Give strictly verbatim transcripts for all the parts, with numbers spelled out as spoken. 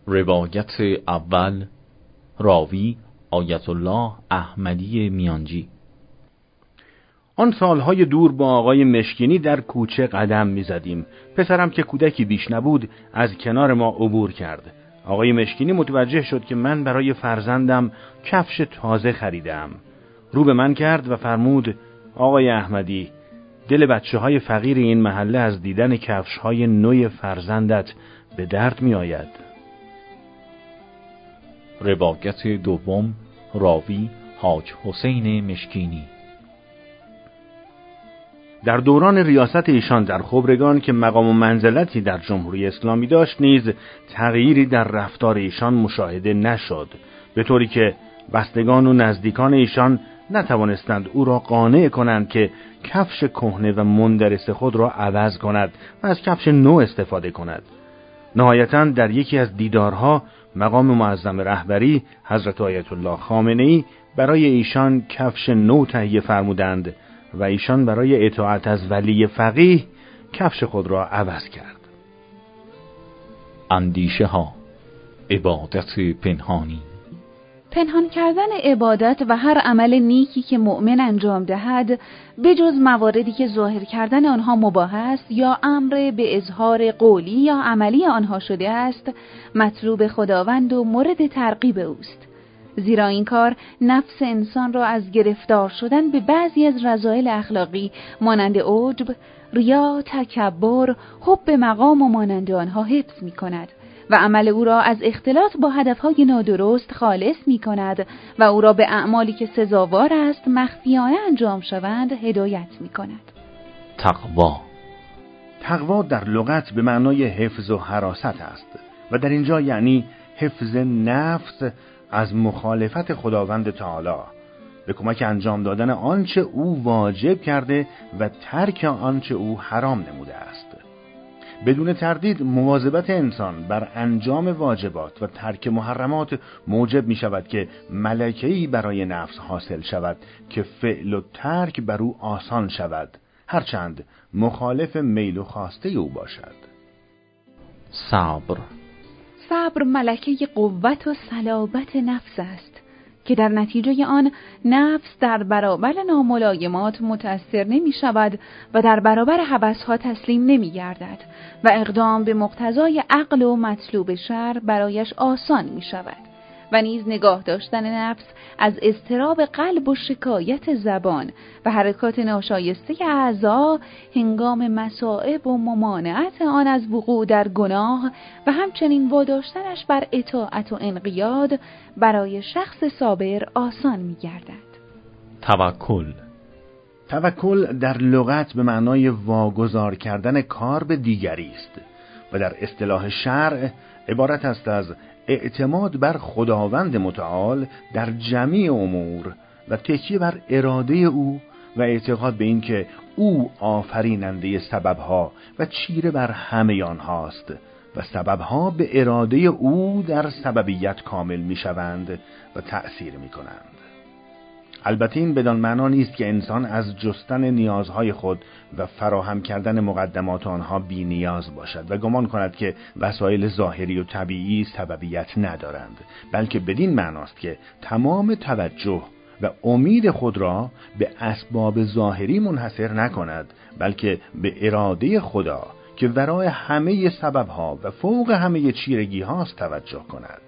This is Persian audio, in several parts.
روایت اول، راوی آیت الله احمدی میانجی. آن سالهای دور با آقای مشکینی در کوچه قدم می زدیم. پسرم که کودکی بیش نبود از کنار ما عبور کرد. آقای مشکینی متوجه شد که من برای فرزندم کفش تازه خریدم. رو به من کرد و فرمود: آقای احمدی، دل بچه های فقیر این محله از دیدن کفش های نوی فرزندت به درد می آید. روایت دوم، راوی حاج حسین مشکینی. در دوران ریاست ایشان در خبرگان که مقام و منزلتی در جمهوری اسلامی داشت نیز تغییری در رفتار ایشان مشاهده نشد، به طوری که بستگان و نزدیکان ایشان نتوانستند او را قانع کنند که کفش کهنه و مندرس خود را عوض کند و از کفش نو استفاده کند. نهایتاً در یکی از دیدارها مقام معظم رهبری حضرت آیت الله خامنه‌ای برای ایشان کفش نو تهیه فرمودند و ایشان برای اطاعت از ولی فقیه کفش خود را عوض کرد. اندیشه ها، عبادت پنهانی. پنهان کردن عبادت و هر عمل نیکی که مؤمن انجام دهد به جز مواردی که ظاهر کردن آنها مباح است یا امر به اظهار قولی یا عملی آنها شده است، مطلوب خداوند و مورد ترغیب اوست. زیرا این کار نفس انسان را از گرفتار شدن به بعضی از رذایل اخلاقی مانند عجب، ریا، تکبر، حب مقام و مانند آنها حفظ می کند و عمل او را از اختلاط با هدفهای نادرست خالص می کند و او را به اعمالی که سزاوار است مخفیانه انجام شوند هدایت می کند. تقوا. تقوا در لغت به معنای حفظ و حراست است و در اینجا یعنی حفظ نفس از مخالفت خداوند تعالی، به کمک انجام دادن آنچه او واجب کرده و ترک آنچه او حرام نموده است. بدون تردید مواظبت انسان بر انجام واجبات و ترک محرمات موجب می شود که ملکه‌ای برای نفس حاصل شود که فعل و ترک بر او آسان شود، هرچند مخالف میل و خواسته او باشد. صبر. صبر ملکه قوت و صلابت نفس است که در نتیجه آن نفس در برابر ناملایمات متأثر نمی شود و در برابر هوس‌ها تسلیم نمی گردد و اقدام به مقتضای عقل و مطلوب شرع برایش آسان می شود و نیز نگاه داشتن نفس از اضطراب قلب و شکایت زبان و حرکات ناشایسته اعضا هنگام مصائب و ممانعت آن از وقوع در گناه و همچنین واداشتنش بر اطاعت و انقیاد برای شخص صابر آسان می گردد. توکل. توکل در لغت به معنای واگذار کردن کار به دیگری است و در اصطلاح شرع عبارت است از اعتماد بر خداوند متعال در جمیع امور و تکیه بر اراده او و اعتقاد به این که او آفریننده سببها و چیره بر همه آنهاست و سببها به اراده او در سببیت کامل می شوند و تأثیر می کنند. البته این بدان معنا نیست که انسان از جستن نیازهای خود و فراهم کردن مقدمات آنها بی نیاز باشد و گمان کند که وسایل ظاهری و طبیعی سببیت ندارند، بلکه بدین معناست که تمام توجه و امید خود را به اسباب ظاهری منحصر نکند، بلکه به اراده خدا که ورای همه سببها و فوق همه چیرگی هاست توجه کند.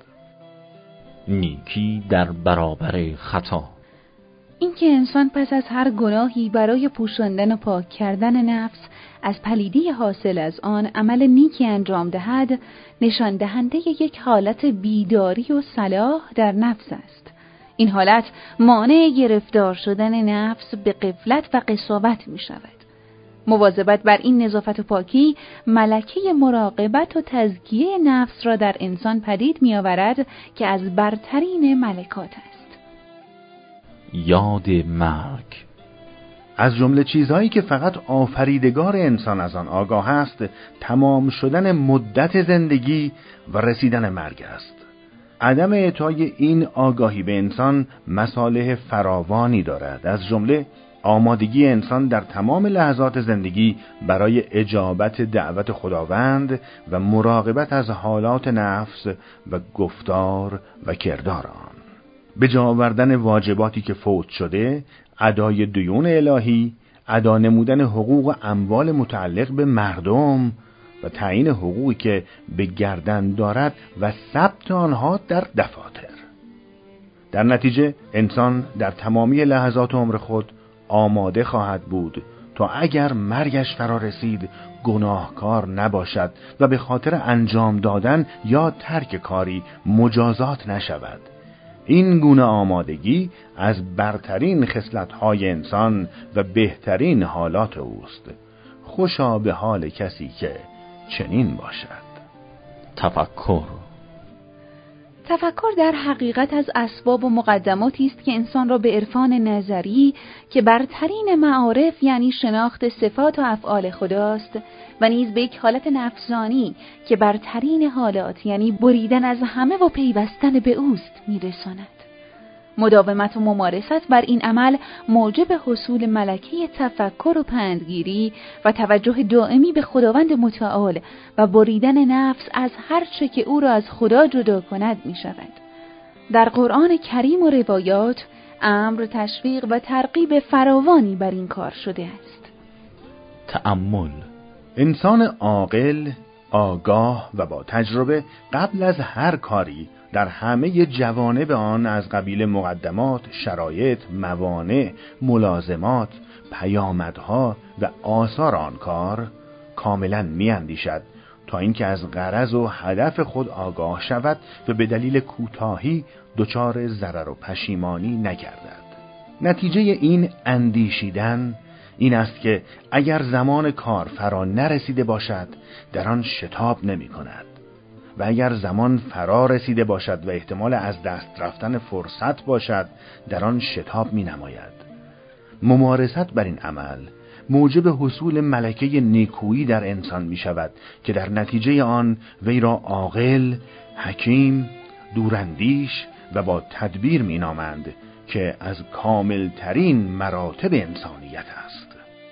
نیکی در برابر خطا. این که انسان پس از هر گناهی برای پوشاندن و پاک کردن نفس از پلیدی حاصل از آن عمل نیکی انجام دهد، نشان دهنده یک حالت بیداری و صلاح در نفس است. این حالت مانع گرفتار شدن نفس به غفلت و قساوت می شود. مواظبت بر این نظافت و پاکی ملکه مراقبت و تزکیه نفس را در انسان پدید می آورد که از برترین ملکات است. یاد مرگ. از جمله چیزهایی که فقط آفریدگار انسان از آن آگاه است، تمام شدن مدت زندگی و رسیدن مرگ است. عدم اعطای این آگاهی به انسان مصالح فراوانی دارد، از جمله آمادگی انسان در تمام لحظات زندگی برای اجابت دعوت خداوند و مراقبت از حالات نفس و گفتار و کردار آن. به جا آوردن واجباتی که فوت شده، ادای دیون الهی، ادا نمودن حقوق و اموال متعلق به مردم و تعیین حقوقی که به گردن دارد و ثبت آنها در دفاتر. در نتیجه انسان در تمامی لحظات عمر خود آماده خواهد بود تا اگر مرگش فرا رسید گناهکار نباشد و به خاطر انجام دادن یا ترک کاری مجازات نشود. این گونه آمادگی از برترین خصلت‌های انسان و بهترین حالات اوست. خوشا به حال کسی که چنین باشد. تفکر. تفکر در حقیقت از اسباب و مقدماتی است که انسان را به عرفان نظری که برترین معارف یعنی شناخت صفات و افعال خداست و نیز به یک حالت نفسانی که برترین حالات یعنی بریدن از همه و پیوستن به اوست میرساند. مداومت و ممارست بر این عمل موجب حصول ملکه تفکر و پندگیری و توجه دائمی به خداوند متعال و بریدن نفس از هر چه که او را از خدا جدا کند می شود. در قرآن کریم و روایات امر، تشویق و ترغیب فراوانی بر این کار شده است. تأمل. انسان عاقل، آگاه و با تجربه قبل از هر کاری در همه جوانب آن از قبیل مقدمات، شرایط، موانع، ملازمات، پیامدها و آثار آن کار کاملا می‌اندیشد تا اینکه از غرض و هدف خود آگاه شود و به دلیل کوتاهی دچار ضرر و پشیمانی نگردد. نتیجه این اندیشیدن این است که اگر زمان کار فرا نرسیده باشد در آن شتاب نمی کند و اگر زمان فرا رسیده باشد و احتمال از دست رفتن فرصت باشد در آن شتاب می نماید. ممارست بر این عمل موجب حصول ملکه نیکویی در انسان می شود که در نتیجه آن وی را عاقل، حکیم، دوراندیش و با تدبیر می نامند که از کامل ترین مراتب انسانیت است.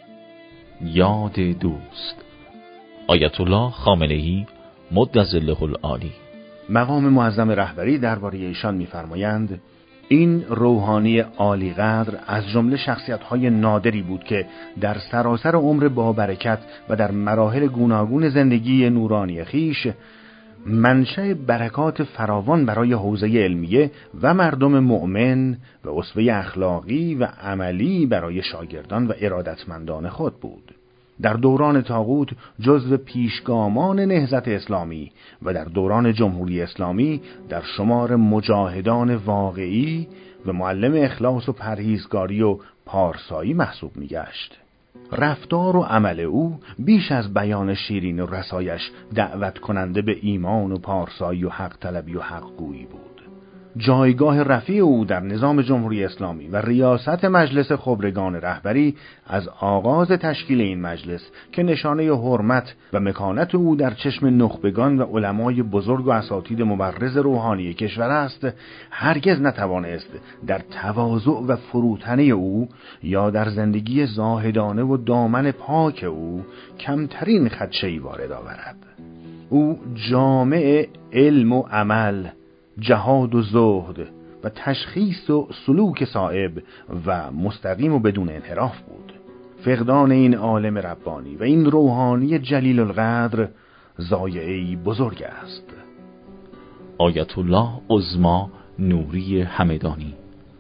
یاد دوست. آیت الله خامنه‌ای مد ظله العالی. مقام معظم رهبری درباره ایشان می‌فرمایند این روحانی عالی قدر از جمله شخصیت‌های نادری بود که در سراسر عمر با برکت و در مراحل گوناگون زندگی نورانی خیش منشأ برکات فراوان برای حوزه علمیه و مردم مؤمن و اسوه اخلاقی و عملی برای شاگردان و ارادتمندان خود بود. در دوران طاغوت جزو پیشگامان نهضت اسلامی و در دوران جمهوری اسلامی در شمار مجاهدان واقعی و معلم اخلاص و پرهیزگاری و پارسایی محسوب می‌گشت. رفتار و عمل او بیش از بیان شیرین و رسایش دعوت کننده به ایمان و پارسایی و حق طلبی و حق گویی بود. جایگاه رفیع او در نظام جمهوری اسلامی و ریاست مجلس خبرگان رهبری از آغاز تشکیل این مجلس که نشانه حرمت و مکانت او در چشم نخبگان و علمای بزرگ و اساتید مبرز روحانی کشور است، هرگز نتوانست در تواضع و فروتنی او یا در زندگی زاهدانه و دامن پاک او کمترین خدشه‌ای وارد آورد. او جامع علم و عمل، جهاد و زهد و تشخیص و سلوک صائب و مستقیم و بدون انحراف بود. فقدان این عالم ربانی و این روحانی جلیل القدر ضایعه‌ای بزرگ است. آیت الله عظما نوری همدانی.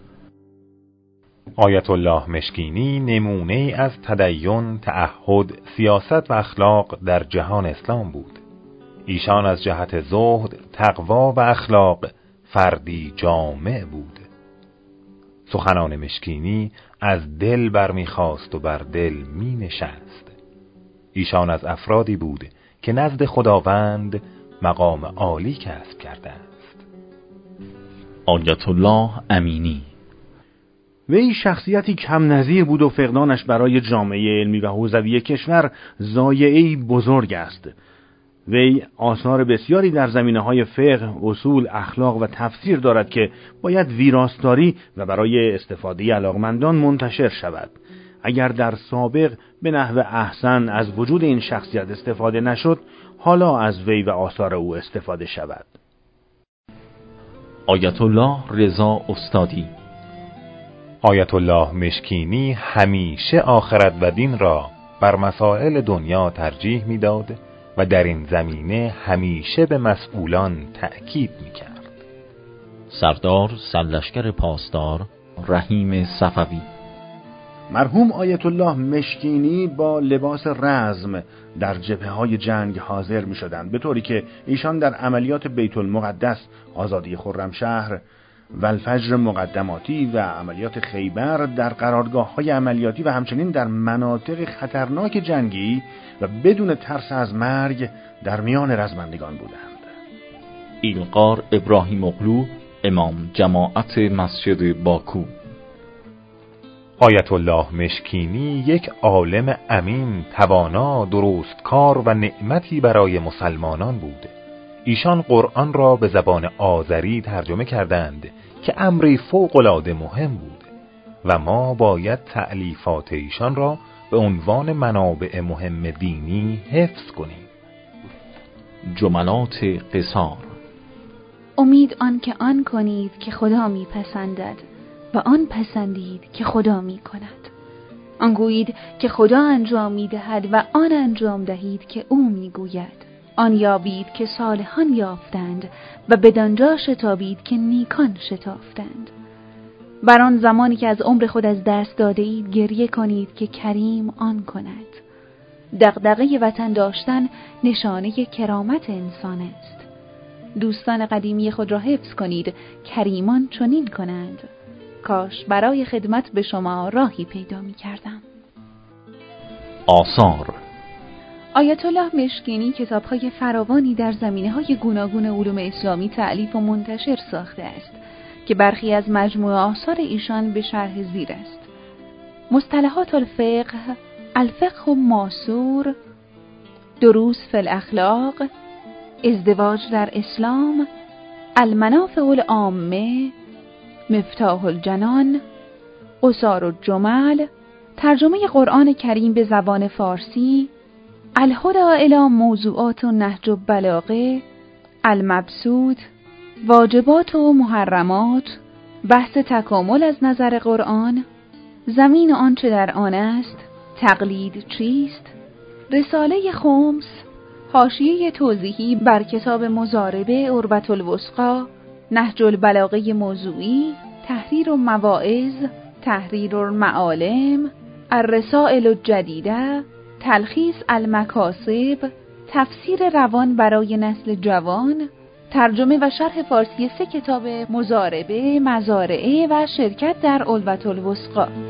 آیت الله مشکینی نمونه از تدین، تعهد، سیاست و اخلاق در جهان اسلام بود. ایشان از جهت زهد، تقوا و اخلاق فردی جامع بود. سخنان مشکینی از دل برمیخواست و بر دل می نشست. ایشان از افرادی بود که نزد خداوند مقام عالی کسب کرده است. آیت الله امینی. وی شخصیتی کم نظیر بود و فقدانش برای جامعه علمی و حوزوی کشور ضایعه‌ای بزرگ است. وی آثار بسیاری در زمینه‌های فقه، اصول، اخلاق و تفسیر دارد که باید ویراستاری و برای استفاده علاقمندان منتشر شود. اگر در سابق به نحو احسن از وجود این شخصیت استفاده نشد، حالا از وی و آثار او استفاده شود. آیت الله رضا استادی. آیت الله مشکینی همیشه آخرت و دین را بر مسائل دنیا ترجیح میداد و در این زمینه همیشه به مسئولان تأکید میکرد. سردار سرلشکر پاسدار رحیم صفوی. مرحوم آیت الله مشکینی با لباس رزم در جبهه‌های جنگ حاضر می شدند، به طوری که ایشان در عملیات بیت المقدس، آزادی خرمشهر و الفجر مقدماتی و عملیات خیبر در قرارگاه‌های عملیاتی و همچنین در مناطق خطرناک جنگی و بدون ترس از مرگ در میان رزمندگان بودند. ایلقار ابراهیم اغلو، امام جماعت مسجد باکو. آیت الله مشکینی یک عالم امین، توانا، درستکار و نعمتی برای مسلمانان بود. ایشان قرآن را به زبان آذری ترجمه کردند که امری فوق‌العاده مهم بود و ما باید تألیفات ایشان را به عنوان منابع مهم دینی حفظ کنیم. جملات قصار. امید آن که آن کنید که خدا میپسندد و آن پسندید که خدا میکند. آن گویید که خدا انجام میدهد و آن انجام دهید که او میگوید. آن یابید که صالحان یافتند و بدانجا شتابید که نیکان شتافتند. بر آن زمانی که از عمر خود از دست داده اید گریه کنید که کریم آن کند. دغدغه وطن داشتن نشانه کرامت انسان است. دوستان قدیمی خود را حفظ کنید، کریمان چنین کنند. کاش برای خدمت به شما راهی پیدا می کردم. آثار. آیت الله مشکینی کتاب‌های فراوانی در زمینه‌های گوناگون علوم اسلامی تألیف و منتشر ساخته است که برخی از مجموعه آثار ایشان به شرح زیر است: مصطلحات الفقه، الفقه ماسور، دروس فی الاخلاق، ازدواج در اسلام، المنافع العامه، مفتاح الجنان، قصار الجمل، ترجمه قرآن کریم به زبان فارسی، الهدی الی موضوعات و نهج البلاغه، المبسوط، واجبات و محرمات، بحث تکامل از نظر قرآن، زمین آنچه در آن است، تقلید چیست، رساله خمس، حاشیه توضیحی بر کتاب مضاربه عروة الوثقی، نهج البلاغه موضوعی، تحریر المواعظ، تحریر المعالم، الرسائل الجدیده، تلخیص المکاسب، تفسیر روان برای نسل جوان، ترجمه و شرح فارسی سه کتاب مضاربه، مزارعه و شرکت در عروة الوثقی.